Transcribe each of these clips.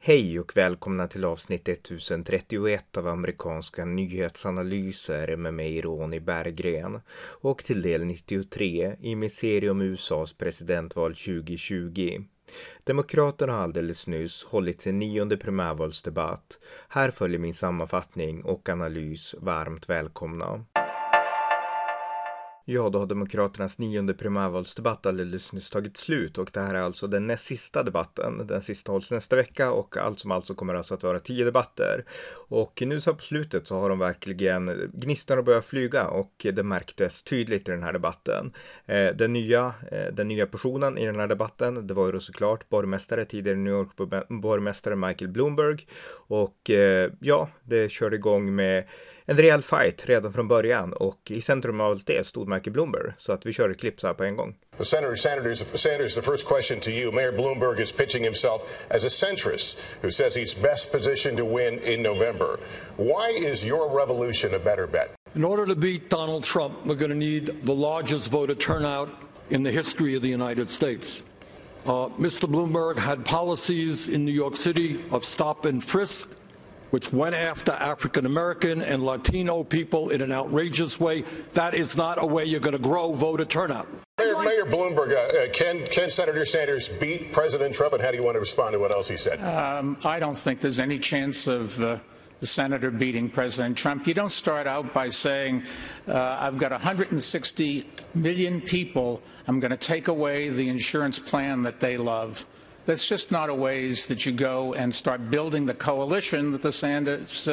Hej och välkomna till avsnitt 1031 av amerikanska nyhetsanalyser med mig Ronny Berggren och till del 93 i min serie om USAs presidentval 2020. Demokraterna har alldeles nyss hållit sin 9:e primärvalsdebatt. Här följer min sammanfattning och analys. Varmt välkomna. Ja, då har Demokraternas 9:e primärvalsdebatt alldeles nyss tagit slut och det här är alltså den näst sista debatten. Den sista hålls nästa vecka och allt som alltså kommer alltså att vara 10 debatter. Och nu så på slutet så har de verkligen gnistorna börjat flyga och det märktes tydligt i den här debatten. Den nya personen i den här debatten, det var ju då såklart tidigare New York borgmästare Michael Bloomberg och ja, det körde igång med en rejäl fight redan från början och i centrum av allt det stod Michael Bloomberg, så att vi kör ett klipp så här på en gång. Senator Sanders, the first question to you. Mayor Bloomberg is pitching himself as a centrist who says he's best positioned to win in November. Why is your revolution a better bet? In order to beat Donald Trump, we're going to need the largest voter turnout in the history of the United States. Mr. Bloomberg had policies in New York City of stop and frisk, which went after African-American and Latino people in an outrageous way. That is not a way you're going to grow voter turnout. Mayor Bloomberg, can Senator Sanders beat President Trump, and how do you want to respond to what else he said? I don't think there's any chance of the senator beating President Trump. You don't start out by saying, I've got 160 million people, I'm going to take away the insurance plan that they love. That's just not a ways that you go and start building the coalition that the Sanders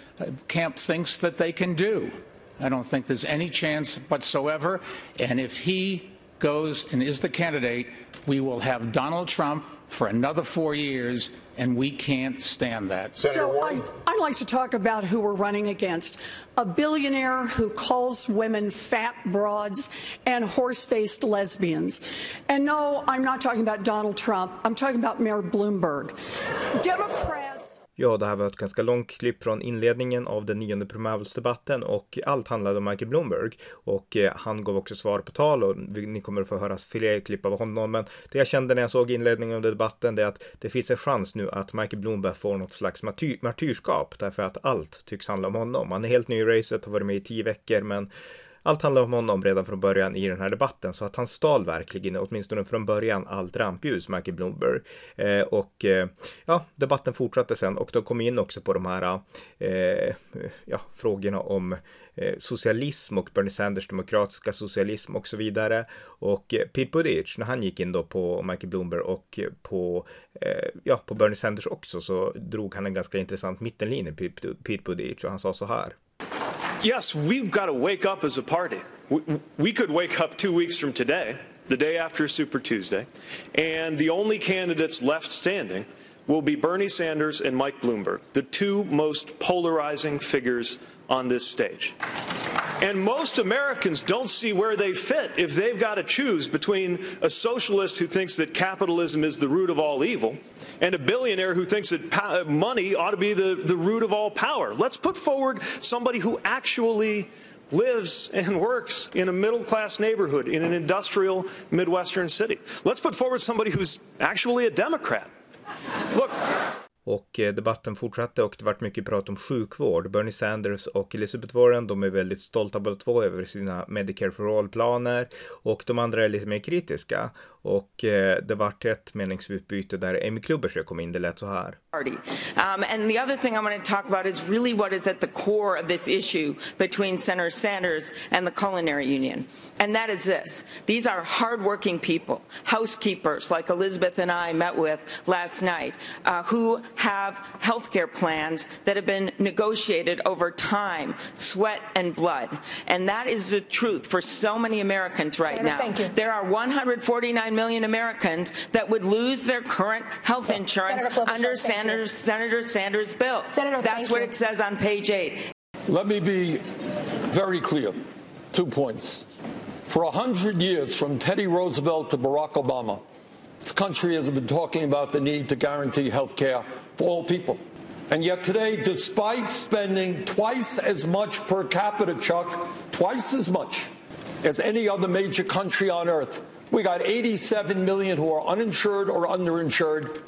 camp thinks that they can do. I don't think there's any chance whatsoever. And if he goes and is the candidate, we will have Donald Trump for another 4 years, and we can't stand that. So I'd like to talk about who we're running against. A billionaire who calls women fat broads and horse-faced lesbians. And no, I'm not talking about Donald Trump. I'm talking about Mayor Bloomberg. Democrats... Ja, det här var ett ganska långt klipp från inledningen av den 9:e primärvalsdebatten och allt handlade om Michael Bloomberg och han gav också svar på tal och ni kommer att få höra fler klipp av honom, men det jag kände när jag såg inledningen av debatten är att det finns en chans nu att Michael Bloomberg får något slags martyrskap därför att allt tycks handla om honom. Han är helt ny i racet, har varit med i 10 veckor, men allt handlar om honom redan från början i den här debatten, så att han stal verkligen, åtminstone från början, allt rampljus, Michael Bloomberg. Ja, debatten fortsatte sen och då kom in också på de här frågorna om socialism och Bernie Sanders demokratiska socialism och så vidare. Och Pete Buttigieg, när han gick in då på Michael Bloomberg och på Bernie Sanders också, så drog han en ganska intressant mittenlinje, Pete Buttigieg, och han sa så här. Yes, we've got to wake up as a party. We could wake up 2 weeks from today, the day after Super Tuesday, and the only candidates left standing will be Bernie Sanders and Mike Bloomberg, the two most polarizing figures on this stage. And most Americans don't see where they fit if they've got to choose between a socialist who thinks that capitalism is the root of all evil and a billionaire who thinks that money ought to be the root of all power. Let's put forward somebody who actually lives and works in a middle-class neighborhood in an industrial Midwestern city. Let's put forward somebody who's actually a Democrat. Look. Och debatten fortsatte och det var mycket prat om sjukvård. Bernie Sanders och Elizabeth Warren, de är väldigt stolta båda två över sina Medicare for All-planer och de andra är lite mer kritiska. Och det var ett meningsutbyte där Amy Klobuchar kom in, det lät så här. And the other thing I want to talk about is really what is at the core of this issue between Senator Sanders and the Culinary Union. And that is this. These are hardworking people, housekeepers like Elizabeth and I met with last night, who have healthcare plans that have been negotiated over time, sweat and blood. And that is the truth for so many Americans right now. There are 149 million Americans that would lose their current health insurance under Senator Sanders' bill. That's what it says on page 8. Let me be very clear. 2 points. For 100 years, from Teddy Roosevelt to Barack Obama, this country has been talking about the need to guarantee health care for all people. And yet today, despite spending twice as much per capita, Chuck, twice as much as any other major country on earth, we got 87 million who are uninsured or underinsured.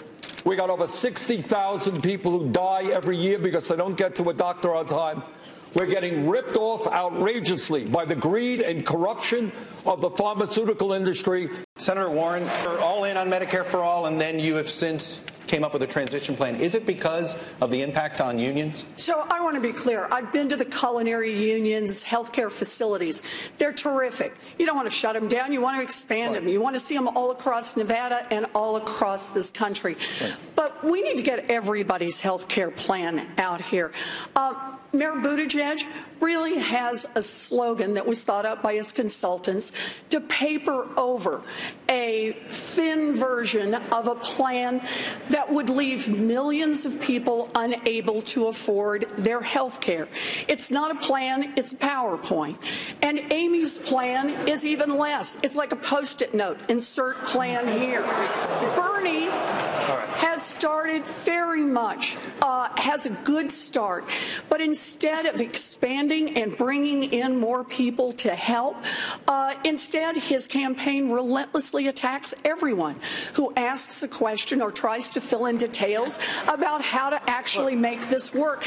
We got over 60,000 people who die every year because they don't get to a doctor on time. We're getting ripped off outrageously by the greed and corruption of the pharmaceutical industry. Senator Warren, you're all in on Medicare for all, and then you have since came up with a transition plan. Is it because of the impact on unions? So I want to be clear. I've been to the culinary unions, healthcare facilities. They're terrific. You don't want to shut them down. You want to expand them. You want to see them all across Nevada and all across this country. Right. But we need to get everybody's healthcare plan out here. Mayor Buttigieg really has a slogan that was thought up by his consultants to paper over a thin version of a plan that would leave millions of people unable to afford their health care. It's not a plan, it's a PowerPoint. And Amy's plan is even less. It's like a Post-it note, insert plan here. Bernie has started very much, has a good start, but instead of expanding and bringing in more people to help, instead his campaign relentlessly attacks everyone who asks a question or tries to fill in details about how to actually make this work.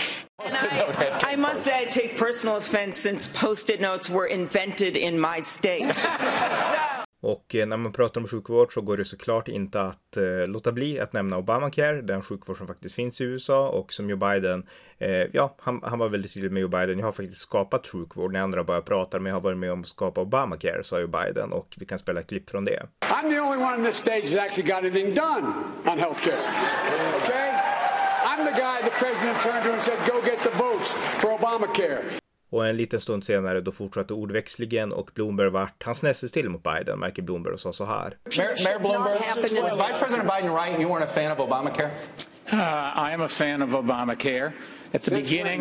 I must say I take personal offense since Post-it notes were invented in my state. Och när man pratar om sjukvård så går det såklart inte att låta bli att nämna Obamacare, den sjukvård som faktiskt finns i USA och som Joe Biden, han var väldigt tydlig med Joe Biden. Jag har faktiskt skapat sjukvård, när andra bara pratar, men jag har varit med om att skapa Obamacare, sa Joe Biden, och vi kan spela ett klipp från det. I'm the only one in this stage that actually got anything done on healthcare. Okay? I'm the guy the president turned to and said, go get the votes for Obamacare. Och en liten stund senare då fortsatte ordväxlingen och Bloomberg vart hans nästes till mot Biden, Michael Bloomberg, och sa så här. Mayor Bloomberg, was Vice President Biden right? You weren't a fan of Obamacare? I am a fan of Obamacare. At the beginning,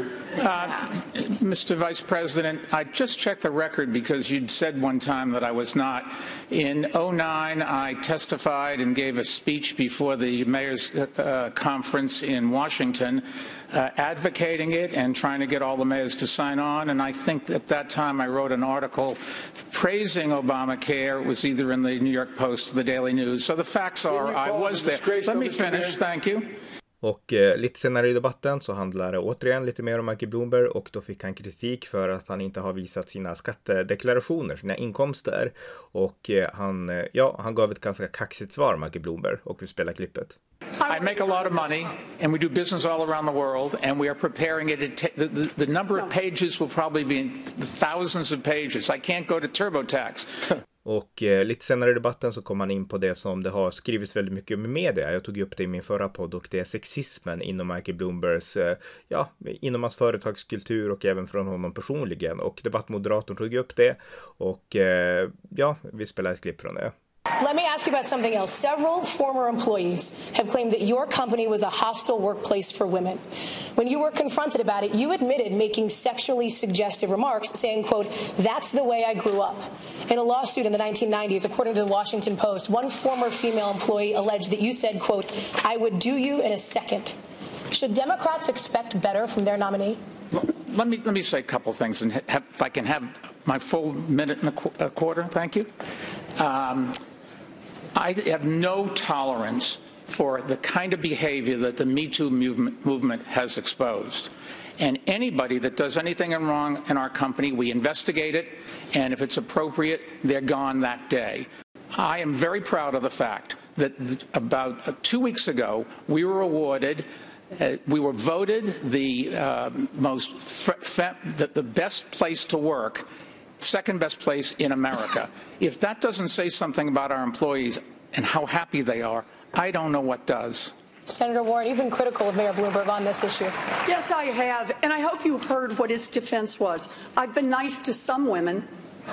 Mr. Vice President, I just checked the record because you'd said one time that I was not. In 2009, I testified and gave a speech before the mayor's conference in Washington, advocating it and trying to get all the mayors to sign on. And I think at that time I wrote an article praising Obamacare. It was either in the New York Post or the Daily News. So the facts are I was there. Let me finish. Thank you. Och lite senare i debatten så handlar det återigen lite mer om Michael Bloomberg, och då fick han kritik för att han inte har visat sina skattedeklarationer, sina inkomster. Och han gav ett ganska kaxigt svar, Michael Bloomberg, och vi spelar klippet. I make a lot of money and we do business all around the world and we are preparing it. The number of pages will probably be in thousands of pages. I can't go to TurboTax. Och lite senare i debatten så kom han in på det som det har skrivits väldigt mycket om i media. Jag tog upp det i min förra podd, och det är sexismen inom Michael Bloombergs, inom hans företagskultur och även från honom personligen. Och debattmoderatorn tog upp det, och vi spelar ett klipp från det. Let me ask you about something else. Several former employees have claimed that your company was a hostile workplace for women. When you were confronted about it, you admitted making sexually suggestive remarks, saying, quote, "That's the way I grew up." In a lawsuit in the 1990s, according to the Washington Post, one former female employee alleged that you said, quote, "I would do you in a second." Should Democrats expect better from their nominee? Let me say a couple things, and if I can have my full minute and a quarter, thank you. I have no tolerance for the kind of behavior that the Me Too movement has exposed. And anybody that does anything wrong in our company, we investigate it, and if it's appropriate, they're gone that day. I am very proud of the fact that about 2 weeks ago, we were awarded we were voted the the best place to work, second best place in America. If that doesn't say something about our employees and how happy they are, I don't know what does. Senator Warren, you've been critical of Mayor Bloomberg on this issue. Yes, I have. And I hope you heard what his defense was. I've been nice to some women.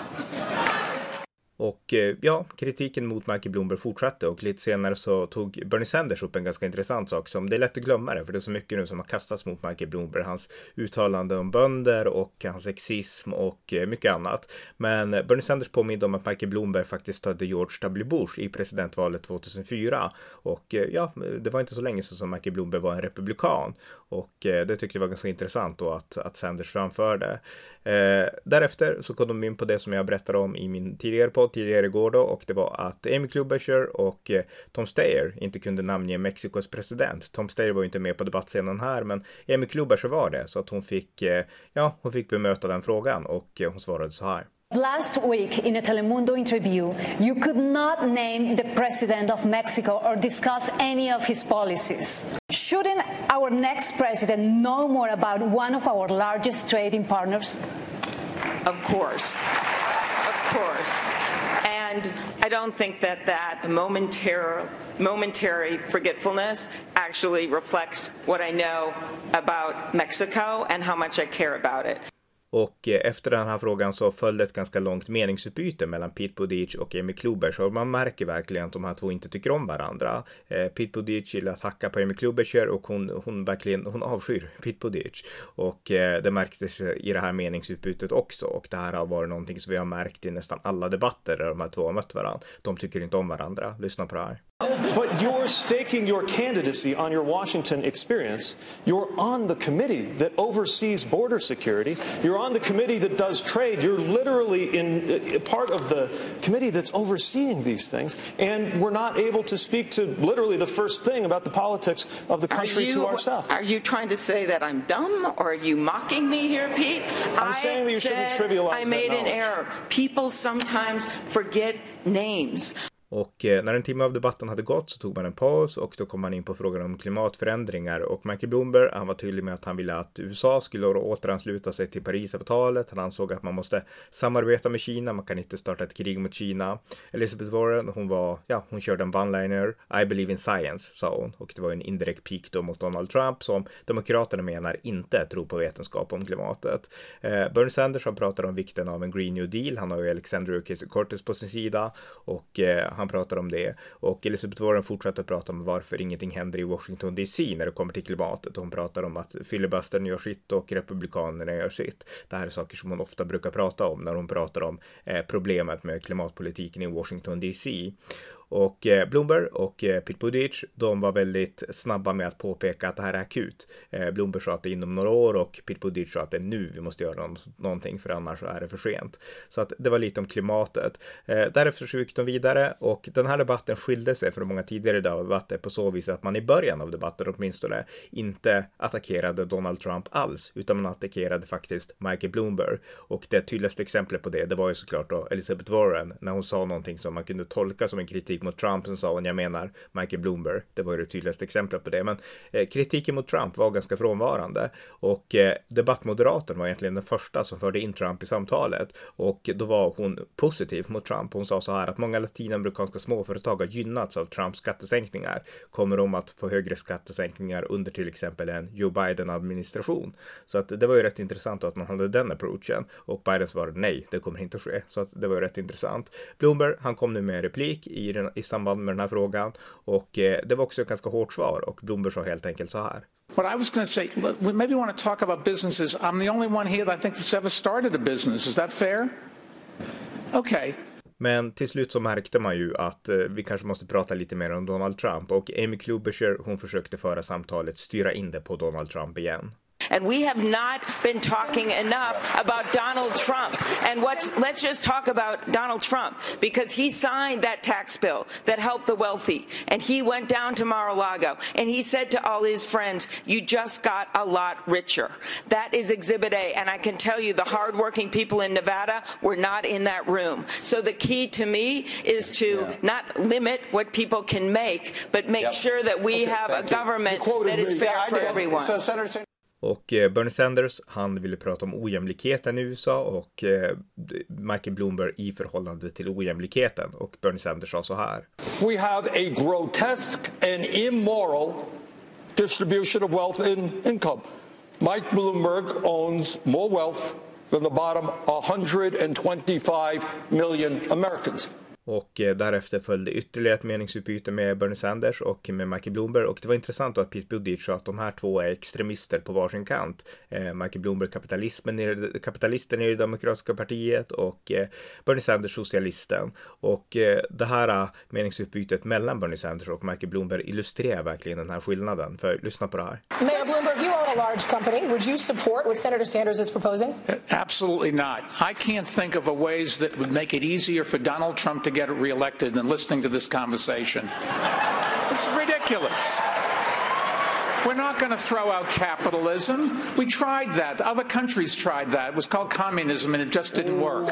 Och kritiken mot Michael Bloomberg fortsatte, och lite senare så tog Bernie Sanders upp en ganska intressant sak som det är lätt att glömma det, för det är så mycket nu som har kastats mot Michael Bloomberg, hans uttalande om bönder och hans sexism och mycket annat. Men Bernie Sanders påminner om att Michael Bloomberg faktiskt stödde George W. Bush i presidentvalet 2004, och det var inte så länge som Michael Bloomberg var en republikan, och det tyckte jag var ganska intressant då att Sanders framförde. Därefter så kom de in på det som jag berättade om i min tidigare podd, tidigare igår då, och det var att Amy Klobuchar och Tom Steyer inte kunde namnge Mexikos president. Tom Steyer var ju inte med på debattscenen här, men Amy Klobuchar var det, så att hon fick bemöta den frågan, och hon svarade så här. Last week, in a Telemundo interview, you could not name the president of Mexico or discuss any of his policies. Shouldn't our next president know more about one of our largest trading partners? Of course. And I don't think that momentary forgetfulness actually reflects what I know about Mexico and how much I care about it. Och efter den här frågan så följde ett ganska långt meningsutbyte mellan Pete Buttigieg och Amy Klobuchar, och man märker verkligen att de här två inte tycker om varandra. Pete Buttigieg gillar att hacka på Amy Klobuchar, och hon avskyr Pete Buttigieg, och det märktes i det här meningsutbytet också, och det här har varit någonting som vi har märkt i nästan alla debatter där de här två har mött varandra. De tycker inte om varandra. Lyssna på det här. But you're staking your candidacy on your Washington experience. You're on the committee that oversees border security. You're on the committee that does trade. You're literally in part of the committee that's overseeing these things. And we're not able to speak to literally the first thing about the politics of the country to ourselves. Are you trying to say that I'm dumb, or are you mocking me here, Pete? I'm saying that you shouldn't trivialize I made an error. People sometimes forget names. Och när en timme av debatten hade gått så tog man en paus, och då kom man in på frågan om klimatförändringar, och Michael Bloomberg, han var tydlig med att han ville att USA skulle återansluta sig till Parisavtalet. Han ansåg att man måste samarbeta med Kina, man kan inte starta ett krig mot Kina. Elizabeth Warren, hon körde en one-liner, I believe in science, sa hon, och det var en indirekt pik då mot Donald Trump, som demokraterna menar inte tror på vetenskap om klimatet. Bernie Sanders, han pratar om vikten av en Green New Deal, han har ju Alexandria Ocasio-Cortez på sin sida, och han pratar om det, och Elizabeth Warren fortsätter prata om varför ingenting händer i Washington DC när det kommer till klimatet. Hon pratar om att filibustern gör sitt och republikanerna gör sitt. Det här är saker som hon ofta brukar prata om när hon pratar om problemet med klimatpolitiken i Washington DC. Och Bloomberg och Pete Buttigieg, de var väldigt snabba med att påpeka att det här är akut. Bloomberg sa att det är inom några år, och Pete Buttigieg sa att det är nu vi måste göra någonting, för annars är det för sent. Så att det var lite om klimatet. Därefter så gick de vidare, och den här debatten skilde sig från många tidigare debatter på så vis att man i början av debatten åtminstone inte attackerade Donald Trump alls, utan man attackerade faktiskt Michael Bloomberg. Och det tydligaste exemplet på det var ju såklart då Elizabeth Warren, när hon sa någonting som man kunde tolka som en kritik mot Trump, som sa hon, jag menar Michael Bloomberg. Det var ju det tydligaste exemplet på det. Men kritiken mot Trump var ganska frånvarande, och debattmoderatorn var egentligen den första som förde in Trump i samtalet, och då var hon positiv mot Trump. Hon sa så här att många latinamerikanska småföretag har gynnats av Trumps skattesänkningar. Kommer de att få högre skattesänkningar under till exempel en Joe Biden-administration? Så att det var ju rätt intressant att man hade den approachen, och Biden svarade nej, det kommer inte att ske. Så att det var ju rätt intressant. Bloomberg, han kom nu med en replik i samband med den här frågan, och det var också ett ganska hårt svar, och Bloomberg sa helt enkelt så här. What I was going to say, we maybe want to talk about businesses. I'm the only one here that I think that's ever started a business. Is that fair? Okay. Men till slut så märkte man ju att vi kanske måste prata lite mer om Donald Trump, och Amy Klobuchar, hon försökte föra samtalet, styra in det på Donald Trump igen. And we have not been talking enough about Donald Trump. And let's just talk about Donald Trump, because he signed that tax bill that helped the wealthy. And he went down to Mar-a-Lago and he said to all his friends, you just got a lot richer. That is Exhibit A. And I can tell you the hardworking people in Nevada were not in that room. So the key to me is to not limit what people can make, but make sure that we have a government that is fair for everyone. So, Senator, och Bernie Sanders, han ville prata om ojämlikheten i USA, och Michael Bloomberg i förhållande till ojämlikheten, och Bernie Sanders sa så här. We have a grotesque and immoral distribution of wealth and income. Mike Bloomberg owns more wealth than the bottom 125 million Americans. Och därefter följde ytterligare ett meningsutbyte med Bernie Sanders och med Michael Bloomberg. Och det var intressant att Pete Buttigieg sa att de här två är extremister på varsin kant. Michael Bloomberg kapitalisten i det demokratiska partiet, och Bernie Sanders socialisten. Och det här meningsutbytet mellan Bernie Sanders och Michael Bloomberg illustrerar verkligen den här skillnaden. För lyssna på det här. Mayor Bloomberg, you own a large company. Would you support what Senator Sanders is proposing? Absolutely not. I can't think of a ways that would make it easier for Donald Trump to get reelected than listening to this conversation. It's ridiculous. We're not going to throw out capitalism. We tried that. Other countries tried that. It was called communism and it just didn't work.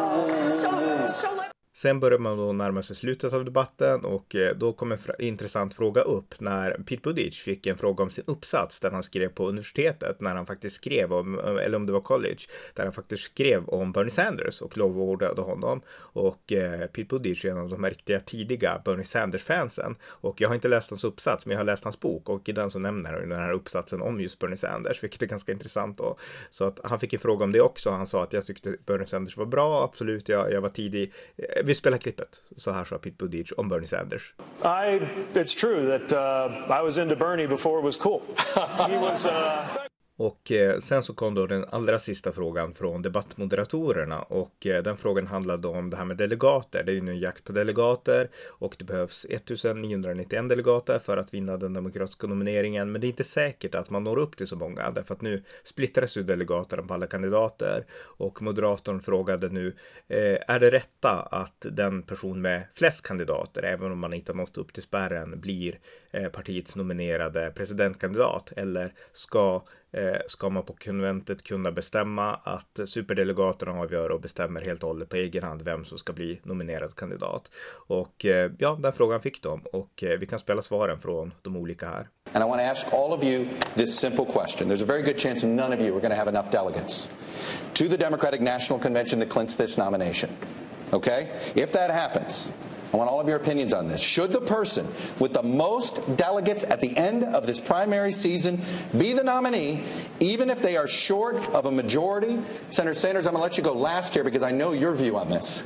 Sen börjar man då närma sig slutet av debatten och då kommer en intressant fråga upp när Pete Buttigieg fick en fråga om sin uppsats där han skrev på universitetet när han faktiskt skrev om, eller om det var college, där han faktiskt skrev om Bernie Sanders och lovordade honom. Och Pete Buttigieg är en av de riktiga tidiga Bernie Sanders-fansen och jag har inte läst hans uppsats men jag har läst hans bok och i den så nämner han den här uppsatsen om just Bernie Sanders, vilket är ganska intressant då. Så att han fick en fråga om det också. Han sa att jag tyckte Bernie Sanders var bra, absolut, jag var tidig. Vi spelar klippet. Så här sa Pete Buttigieg om Bernie Sanders. It's true that I was into Bernie before it was cool. He was Och sen så kom då den allra sista frågan från debattmoderatorerna och den frågan handlade om det här med delegater. Det är ju nu en jakt på delegater och det behövs 1991 delegater för att vinna den demokratiska nomineringen, men det är inte säkert att man når upp till så många därför att nu splittras ju delegaterna på alla kandidater och moderatorn frågade nu är det rätta att den person med flest kandidater, även om man inte måste upp till spärren, blir partiets nominerade presidentkandidat eller ska man på konventet kunna bestämma att superdelegaterna avgör och bestämmer helt och hållet på egen hand vem som ska bli nominerad kandidat. Och ja, den frågan fick de och vi kan spela svaren från de olika här. And I want to ask all of you this simple question. There's a very good chance none of you are going to have enough delegates to the Democratic National Convention that clinches this nomination. Okay? If that happens, I want all of your opinions on this. Should the person with the most delegates at the end of this primary season be the nominee, even if they are short of a majority? Senator Sanders, I'm going to let you go last here because I know your view on this.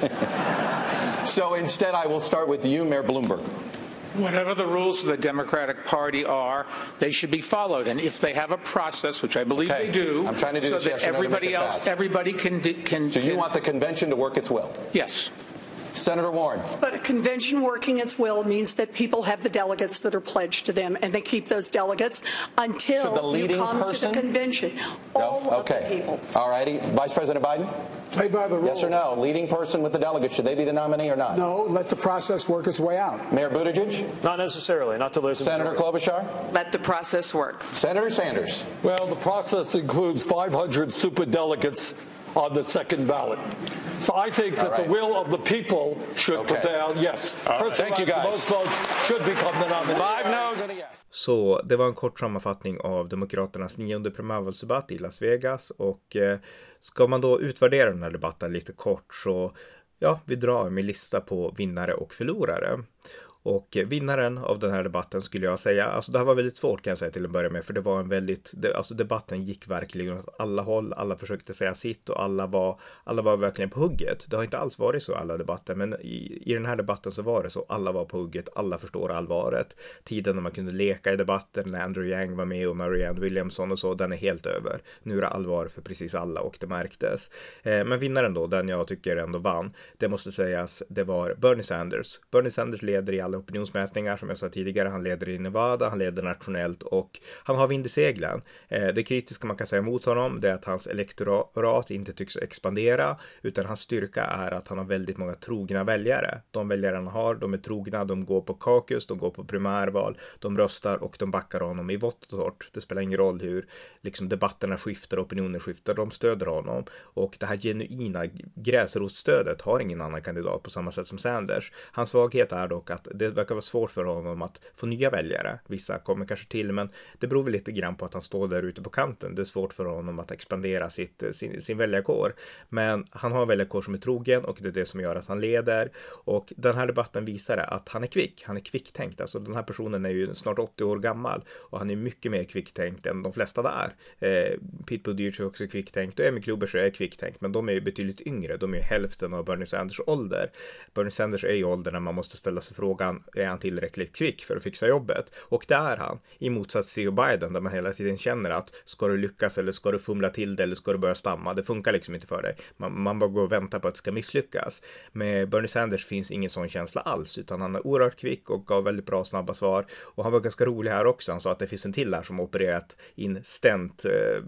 So instead, I will start with you, Mayor Bloomberg. Whatever the rules of the Democratic Party are, they should be followed. And if they have a process, which I believe they do, I'm trying to do so this, that yes or no, everybody else, fast. everybody can. So you want the convention to work its will? Yes. Senator Warren. But a convention working its will means that people have the delegates that are pledged to them, and they keep those delegates until you come to the convention. All of the people. All righty. Vice President Biden? Play by the rules. Yes or no? Leading person with the delegates, should they be the nominee or not? No, let the process work its way out. Mayor Buttigieg? not necessarily, not to listen. Senator Klobuchar? Let the process work. Senator Sanders? Well, the process includes 500 superdelegates on the second ballot. So I think that the will of the people should prevail. Yes. Thank you guys. Most votes should become the nominee. 5 no's and a yes. Så det var en kort sammanfattning av Demokraternas 9:e primärvalsdebatt i Las Vegas och ska man då utvärdera den här debatten lite kort så ja, vi drar med lista på vinnare och förlorare. Och vinnaren av den här debatten skulle jag säga, alltså det här var väldigt svårt kan jag säga till att börja med, för det var en väldigt, alltså debatten gick verkligen åt alla håll, alla försökte säga sitt och alla var verkligen på hugget. Det har inte alls varit så i alla debatter, men i den här debatten så var det så, alla var på hugget, alla förstår allvaret. Tiden när man kunde leka i debatten, när Andrew Yang var med och Marianne Williamson och så, den är helt över. Nu är det allvar för precis alla och det märktes. Men vinnaren då, den jag tycker ändå vann, det måste sägas, det var Bernie Sanders. Bernie Sanders leder i alla opinionsmätningar, som jag sa tidigare. Han leder i Nevada, han leder nationellt och han har vind i seglen. Det kritiska man kan säga mot honom, det är att hans elektorat inte tycks expandera, utan hans styrka är att han har väldigt många trogna väljare. De väljare han har, de är trogna, de går på caucus, de går på primärval, de röstar och de backar honom i vått och torrt. Det spelar ingen roll hur liksom debatterna skiftar, opinionen skiftar, de stöder honom. Och det här genuina gräsrotsstödet har ingen annan kandidat på samma sätt som Sanders. Hans svaghet är dock att det verkar vara svårt för honom att få nya väljare. Vissa kommer kanske till, men det beror väl lite grann på att han står där ute på kanten. Det är svårt för honom att expandera sin väljarkår. Men han har en väljarkår som är trogen och det är det som gör att han leder. Och den här debatten visar att han är kvick. Han är kvicktänkt. Alltså den här personen är ju snart 80 år gammal och han är mycket mer kvicktänkt än de flesta där. Pete Buttigieg är också kvicktänkt och Amy Klobuchar är kvicktänkt, men de är ju betydligt yngre. De är ju hälften av Bernie Sanders ålder. Bernie Sanders är i ålder när man måste ställa sig frågan, frågan, är han tillräckligt kvick för att fixa jobbet? Och det är han, i motsats till Joe Biden, där man hela tiden känner att ska du lyckas eller ska du fumla till det eller ska du börja stamma? Det funkar liksom inte för dig. Man bara går och väntar på att det ska misslyckas. Med Bernie Sanders finns ingen sån känsla alls, utan han är oerhört kvick och gav väldigt bra snabba svar. Och han var ganska rolig här också. Han sa att det finns en till här som opererat in stent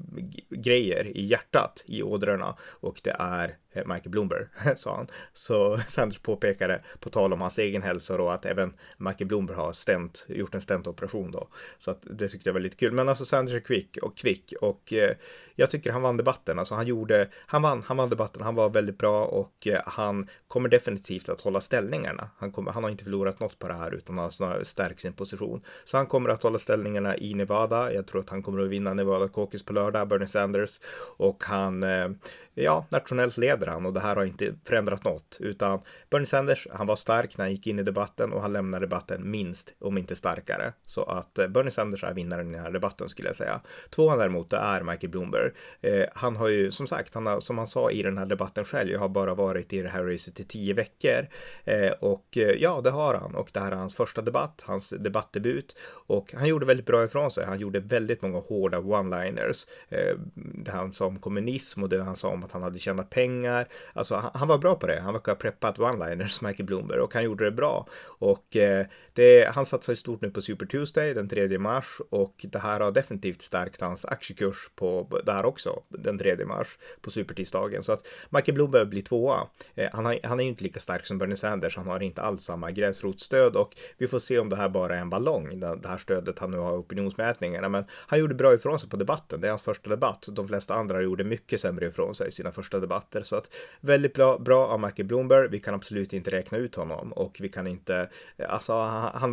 grejer i hjärtat, i ådrorna, och det är Michael Bloomberg, sa han. Så Sanders påpekade på tal om hans egen hälsa då, att även Michael Bloomberg har gjort en stentoperation då. Så att det tyckte jag var lite kul. Men alltså Sanders är kvick och jag tycker han vann debatten. Alltså han vann debatten, han var väldigt bra och han kommer definitivt att hålla ställningarna. Han har inte förlorat något på det här utan har snarare stärkt sin position. Så han kommer att hålla ställningarna i Nevada. Jag tror att han kommer att vinna Nevada Caucus på lördag, Bernie Sanders. Och han, nationellt leder han och det här har inte förändrat något. Utan Bernie Sanders, han var stark när han gick in i debatten och han lämnar debatten minst, om inte starkare. Så att Bernie Sanders är vinnaren i den här debatten skulle jag säga. Tvåan däremot, det är Michael Bloomberg. Han har ju, som sagt, som han sa i den här debatten själv, jag har bara varit i det här racet i 10 veckor. Och ja, det har han. Och det här är hans första debatt, hans debattdebut. Och han gjorde väldigt bra ifrån sig. Han gjorde väldigt många hårda one-liners. Det han sa om kommunism och det han sa om att han hade tjänat pengar. Alltså han var bra på det. Han verkar ha preppat one-liners, Michael Bloomberg, och han gjorde det bra. Och han satsar i stort nu på Super Tuesday den 3 mars och det här har definitivt stärkt hans aktiekurs på det här också den 3 mars på supertisdagen. Så att Michael Bloomberg blir tvåa. Han är ju inte lika stark som Bernie Sanders. Han har inte alls samma gräsrotsstöd och vi får se om det här bara är en ballong, det här stödet han nu har i opinionsmätningarna. Men han gjorde bra ifrån sig på debatten. Det är hans första debatt. De flesta andra gjorde mycket sämre ifrån sig i sina första debatter. Så att väldigt bra av Michael Bloomberg. Vi kan absolut inte räkna ut honom och vi kan inte, alltså han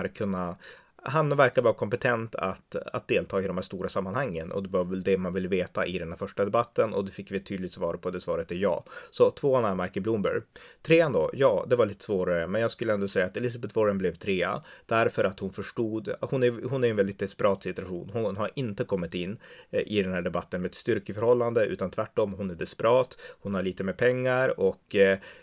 verkar vara kompetent att delta i de här stora sammanhangen och det var väl det man ville veta i den här första debatten och det fick vi ett tydligt svar på, det svaret är ja. Så tvåan är Michael Bloomberg. Trean då, ja det var lite svårare men jag skulle ändå säga att Elizabeth Warren blev trea därför att hon förstod, hon är i en väldigt desperat situation. Hon har inte kommit in i den här debatten med ett styrkeförhållande utan tvärtom, hon är desperat, hon har lite med pengar och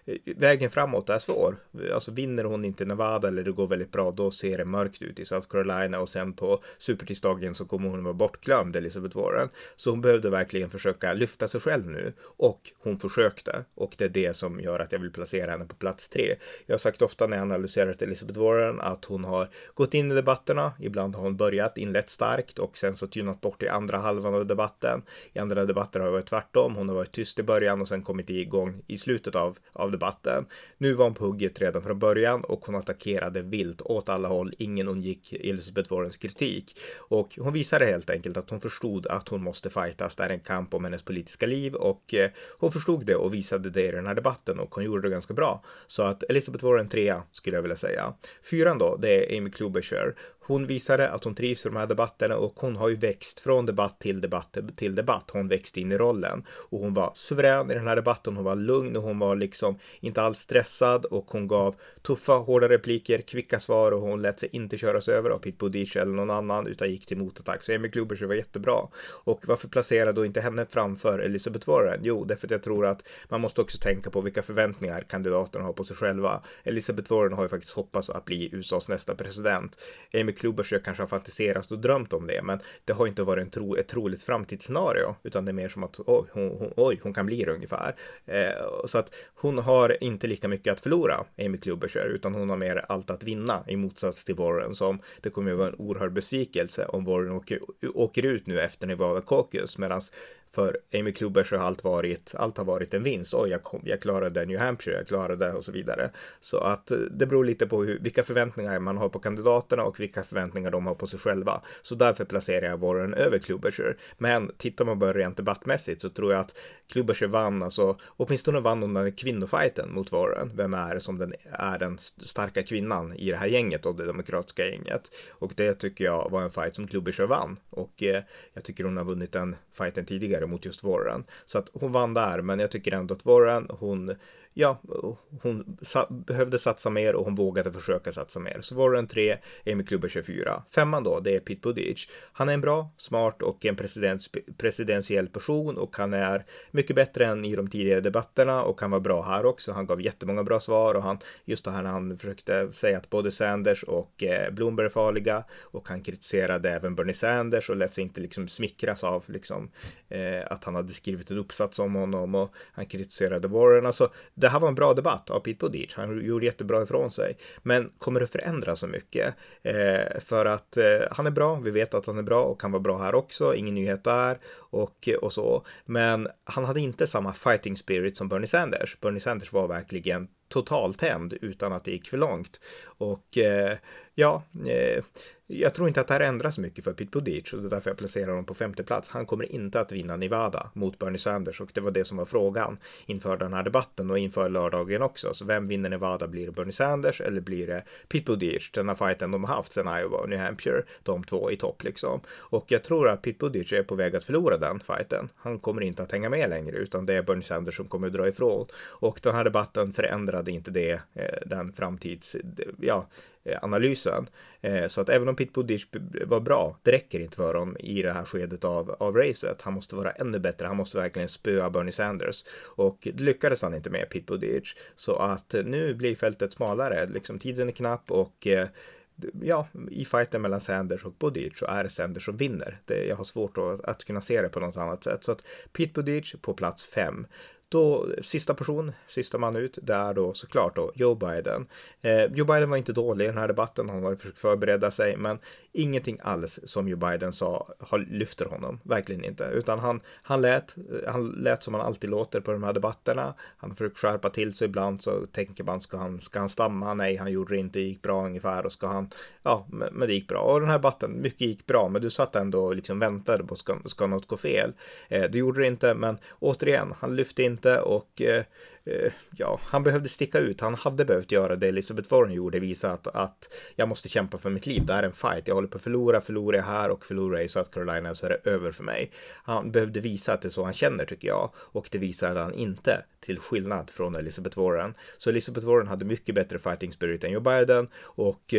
vägen framåt är svår. Alltså vinner hon inte Nevada eller det går väldigt bra, då ser det mörkt ut i South Carolina och sen på supertisdagen så kommer hon vara bortglömd, Elizabeth Warren. Så hon behövde verkligen försöka lyfta sig själv nu och hon försökte och det är det som gör att jag vill placera henne på plats 3. Jag har sagt ofta när jag analyserat Elizabeth Warren att hon har gått in i debatterna, ibland har hon inlett starkt och sen så tynat bort i andra halvan av debatten. I andra debatter har det varit tvärtom, hon har varit tyst i början och sen kommit igång i slutet av debatten. Nu var hon på hugget redan från början och hon attackerade vilt åt alla håll, ingen undgick Elizabeth Warrens kritik och hon visade helt enkelt att hon förstod att hon måste fightas, det är en kamp om hennes politiska liv och hon förstod det och visade det i den här debatten och hon gjorde det ganska bra. Så att Elizabeth Warren 3 skulle jag vilja säga. 4 då, det är Amy Klobuchar. Hon visade att hon trivs i de här debatterna och hon har ju växt från debatt till debatt. Hon växte in i rollen och hon var suverän i den här debatten. Hon var lugn och hon var liksom inte alls stressad och hon gav tuffa, hårda repliker, kvicka svar och hon lät sig inte köras över av Pete Buttigieg eller någon annan utan gick till motattack. Så Amy Klobuchar var jättebra. Och varför placerar då inte henne framför Elizabeth Warren? Jo, därför att jag tror att man måste också tänka på vilka förväntningar kandidaterna har på sig själva. Elizabeth Warren har ju faktiskt hoppats att bli USAs nästa president. Amy Klobuchar kanske har fantiserat och drömt om det, men det har inte varit ett troligt framtidsscenario, utan det är mer som att hon kan bli det ungefär. Så att hon har inte lika mycket att förlora, Amy Klobuchar, utan hon har mer allt att vinna i motsats till Warren, som det kommer att vara en oerhörd besvikelse om Warren åker ut nu efter Nevada Caucus, medan för Amy Klobuchar har allt har varit en vinst. Jag klarade New Hampshire, jag klarade och så vidare. Så att det beror lite på vilka förväntningar man har på kandidaterna och vilka förväntningar de har på sig själva. Så därför placerar jag Warren över Klobuchar. Men tittar man bara rent debattmässigt så tror jag att Klobuchar vann, alltså åtminstone vann hon den kvinnofajten mot Warren. Vem är det som är den starka kvinnan i det här gänget och det demokratiska gänget? Och det tycker jag var en fight som Klobuchar vann. Och jag tycker hon har vunnit den fighten tidigare mot just Warren. Så att hon vann där, men jag tycker ändå att Warren, ja, hon behövde satsa mer och hon vågade försöka satsa mer. Så var den 3, Amy Klobuchar 4. 5 då, det är Pete Buttigieg. Han är en bra, smart och en presidentiell person och han är mycket bättre än i de tidigare debatterna och han var bra här också. Han gav jättemånga bra svar och han, just det här när han försökte säga att både Sanders och Bloomberg är farliga och han kritiserade även Bernie Sanders och lät sig inte liksom smickras av liksom, att han hade skrivit en uppsats om honom och han kritiserade Warren. Alltså, det här var en bra debatt av Pete Buttigieg. Han gjorde jättebra ifrån sig. Men kommer det förändra så mycket? För att han är bra. Vi vet att han är bra och han var bra här också. Ingen nyhet där och så. Men han hade inte samma fighting spirit som Bernie Sanders. Bernie Sanders var verkligen totaltänd utan att det gick för långt. Och jag tror inte att det här ändras mycket för Pete Buttigieg och det är därför jag placerar honom på 5:e plats. Han kommer inte att vinna Nevada mot Bernie Sanders och det var det som var frågan inför den här debatten och inför lördagen också. Så vem vinner Nevada? Blir det Bernie Sanders eller blir det Pete Buttigieg? Den här fighten de har haft sedan Iowa och New Hampshire, de två i topp liksom. Och jag tror att Pete Buttigieg är på väg att förlora den fighten. Han kommer inte att hänga med längre utan det är Bernie Sanders som kommer att dra ifrån. Och den här debatten förändrade inte det, den analysen. Så att även om Pete Buttigieg var bra, det räcker inte för honom i det här skedet av racet. Han måste vara ännu bättre. Han måste verkligen spöa Bernie Sanders. Och det lyckades han inte med, Pete Buttigieg. Så att nu blir fältet smalare. Liksom, tiden är knapp och i fighten mellan Sanders och Buttigieg så är det Sanders som vinner. Jag har svårt att kunna se det på något annat sätt. Så att Pete Buttigieg på plats 5. Då sista man ut, det är då såklart då Joe Biden. Joe Biden var inte dålig i den här debatten, han har försökt förbereda sig, men ingenting alls som Joe Biden sa lyfter honom, verkligen inte. Utan han lät som han alltid låter på de här debatterna. Han har försökt skärpa till sig ibland, så tänker man, ska han stamma? Nej, han gjorde det inte, det gick bra ungefär, och men det gick bra. Och den här debatten, mycket gick bra, men du satt ändå och liksom väntade på ska något gå fel. Det gjorde det inte, men återigen, han lyfte inte och han behövde sticka ut. Han hade behövt göra det Elizabeth Warren gjorde, visa att jag måste kämpa för mitt liv. Det är en fight. Jag håller på att förlorar jag här och förlorar i South Carolina så är det över för mig. Han behövde visa att det är så han känner, tycker jag. Och det visade han inte, till skillnad från Elizabeth Warren. Så Elizabeth Warren hade mycket bättre fighting spirit än Joe Biden. Och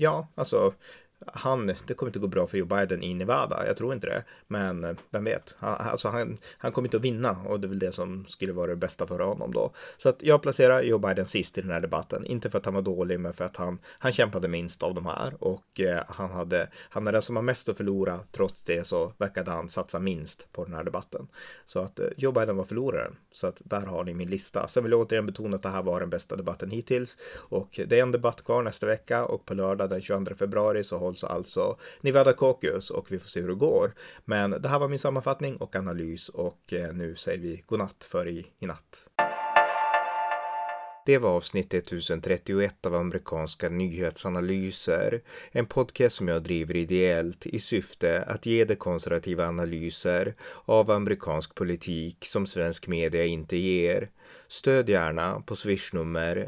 det kommer inte gå bra för Joe Biden i Nevada, jag tror inte det, men vem vet, han kommer inte att vinna och det är väl det som skulle vara det bästa för honom då. Så att jag placerar Joe Biden sist i den här debatten, inte för att han var dålig, men för att han kämpade minst av de här och han är den som har mest att förlora. Trots det så verkade han satsa minst på den här debatten, så att Joe Biden var förloraren. Så att där har ni min lista. Sen vill jag återigen betona att det här var den bästa debatten hittills och det är en debatt kvar nästa vecka och på lördag den 22 februari så hålls alltså Nevada Caucus och vi får se hur det går. Men det här var min sammanfattning och analys och nu säger vi godnatt för i natt. Det var avsnitt 1031 av amerikanska nyhetsanalyser, en podcast som jag driver ideellt i syfte att ge de konservativa analyser av amerikansk politik som svensk media inte ger. Stöd gärna på Swish-nummer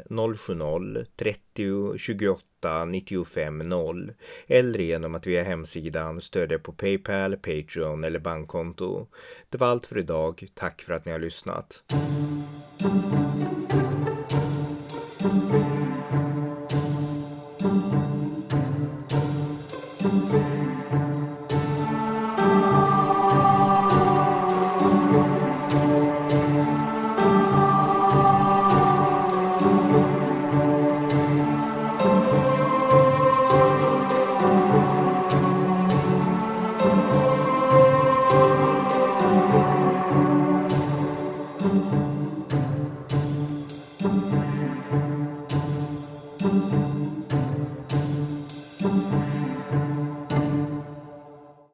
070-30-28-95-0 eller genom att via hemsidan stödja på PayPal, Patreon eller bankkonto. Det var allt för idag. Tack för att ni har lyssnat.